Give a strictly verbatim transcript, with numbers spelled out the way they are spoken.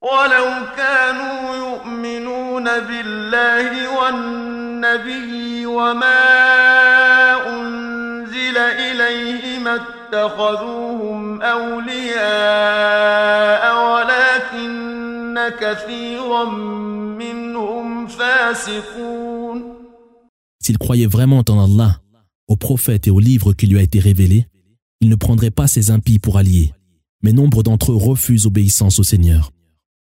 ولو كانوا يؤمنون بالله والنبي وما أنزل إليه ما اتخذوهم أولياء ولكن كثيرا منهم فاسقون. S'il croyait vraiment en Allah, au prophète et au livre qui lui a été révélé, il ne prendrait pas ces impies pour alliés, mais nombre d'entre eux refusent obéissance au Seigneur.